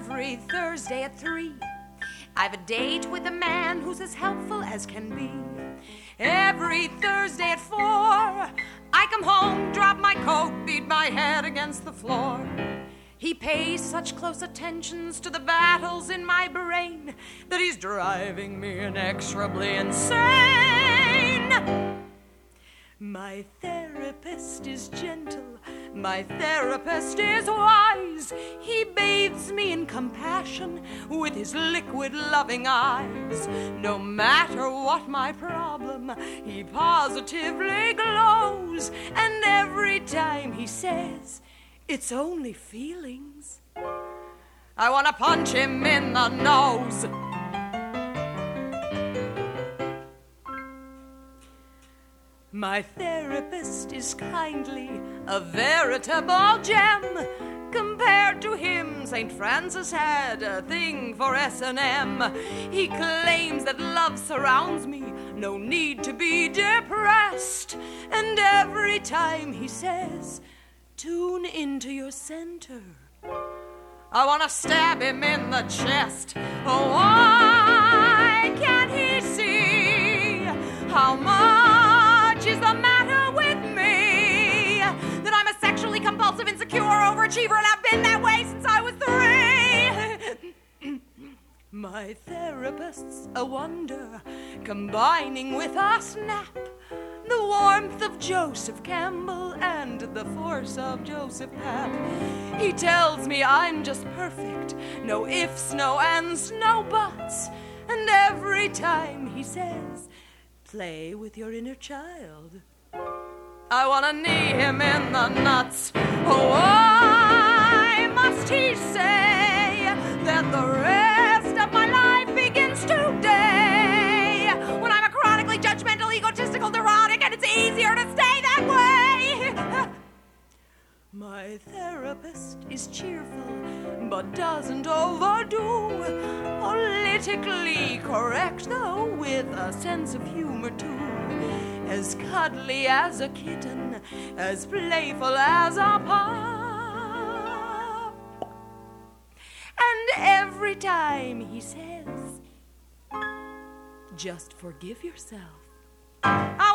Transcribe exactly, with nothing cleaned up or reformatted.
every Thursday at three. I've a date with a man who's as helpful as can be. Every Thursday at four, I come home, drop my coat, beat my head against the floor. He pays such close attentions to the battles in my brain that he's driving me inexorably insane. My therapist is gentle, my therapist is wise. He bathes me in compassion with his liquid loving eyes. No matter what my problem, he positively glows. And every time he says, "It's only feelings," I want to punch him in the nose. My therapist is kindly, a veritable gem. Compared to him, Saint Francis had a thing for S and M. He claims that love surrounds me, no need to be depressed. And every time he says, "Tune into your center," I want to stab him in the chest. Oh, why can't he see how much is the matter with me? That I'm a sexually compulsive, insecure overachiever, and I've been that way since I was three. My therapist's a wonder, combining with a snap the warmth of Joseph Campbell and the force of Joseph Papp. He tells me I'm just perfect, no ifs, no ands, no buts. And every time he says, "Play with your inner child," I want to knee him in the nuts. Oh, why must he say that the rest of my life begins today, when I'm a chronically judgmental, egotistical, neurotic, and it's easier to stay that way? My therapist is cheerful, but doesn't overdo. Politically correct, though, with a sense of humor, too. As cuddly as a kitten, as playful as a pup. And every time he says, "Just forgive yourself," I